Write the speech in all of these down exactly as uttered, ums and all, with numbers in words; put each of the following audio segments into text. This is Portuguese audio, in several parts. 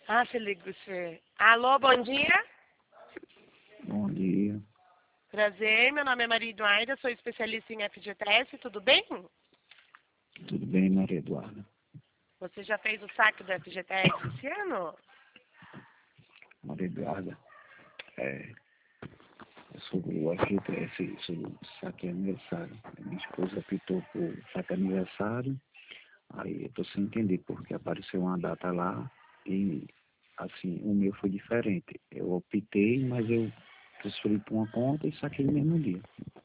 Ah, se liga, você. Alô, bom dia. Bom dia. Prazer, meu nome é Maria Eduarda, sou especialista em F G T S, tudo bem? Tudo bem, Maria Eduarda? Você já fez o saque do F G T S esse ano? Maria Eduarda, é, eu sou o F G T S, sou o saque aniversário. Minha esposa optou por saque aniversário, aí eu tô sem entender porque apareceu uma data lá e, assim, o meu foi diferente. Eu optei, mas eu transferi para uma conta e saquei no mesmo dia.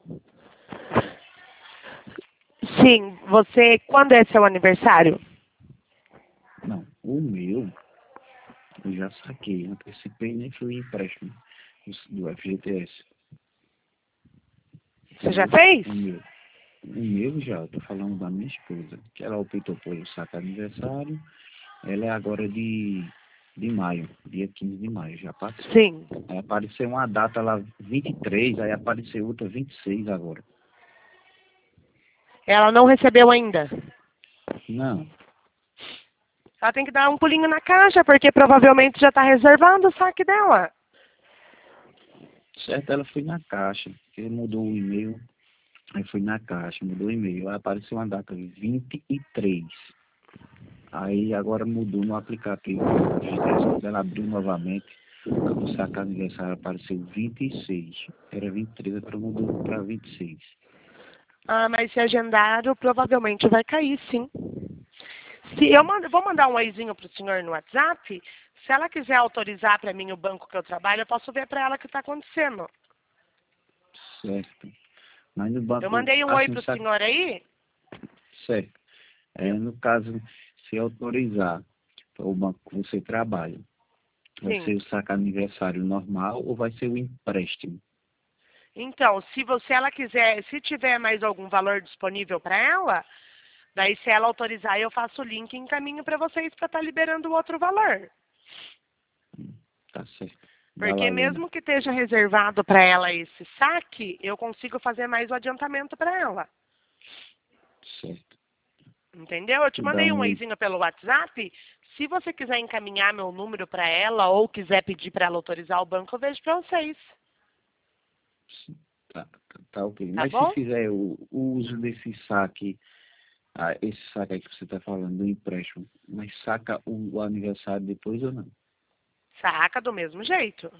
Sim, você, quando é seu aniversário? Não, o meu eu já saquei, antecipei, nem fui empréstimo do F G T S. Você já Entendeu? fez? O meu. O meu já, eu tô falando da minha esposa, que ela optou pelo saque aniversário, ela é agora de, de maio, dia quinze de maio, já passou. Sim. Aí apareceu uma data lá, vinte e três, aí apareceu outra vinte e seis agora. Ela não recebeu ainda? Não, Ela tem que dar um pulinho na caixa, porque provavelmente já está reservado o saque dela. certo, ela foi na caixa, porque mudou o e-mail, aí foi na caixa, mudou o e-mail, aí apareceu uma data vinte e três. Aí agora mudou no aplicativo, da F G T S, quando ela abriu novamente, quando o saque aniversário apareceu vinte e seis. Era vinte e três, agora mudou para vinte e seis. Ah, mas se agendado, provavelmente vai cair, sim. Se eu mando, vou mandar um oizinho para o senhor no WhatsApp. Se ela quiser autorizar para mim o banco que eu trabalho, eu posso ver para ela o que está acontecendo. Certo. Mas no Eu banco, mandei um oi assim, para o sabe? senhor aí? Certo. É, no caso, se autorizar para o banco que você trabalha, vai Sim. ser o saque aniversário normal ou vai ser o empréstimo? Então, se você ela quiser, se tiver mais algum valor disponível para ela, daí se ela autorizar, eu faço o link e encaminho para vocês para estar liberando o outro valor. Hum, Tá certo. Dá Porque valendo. mesmo que esteja reservado para ela esse saque, eu consigo fazer mais o adiantamento para ela. Certo. Entendeu? Eu te Tu dá mandei um um oi. oizinho pelo WhatsApp. Se você quiser encaminhar meu número para ela ou quiser pedir para ela autorizar o banco, eu vejo para vocês. Tá, tá, tá ok. Tá Mas se bom? fizer o, o uso desse saque, ah, esse saque aí que você está falando, do empréstimo, mas saca o, o aniversário depois ou não? Saca do mesmo jeito.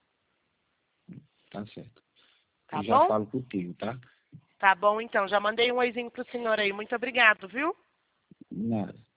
Tá certo. Tá Eu já bom? falo contigo, tá? Tá bom, então. Já mandei um oizinho pro senhor aí. Muito obrigado, viu? Nada.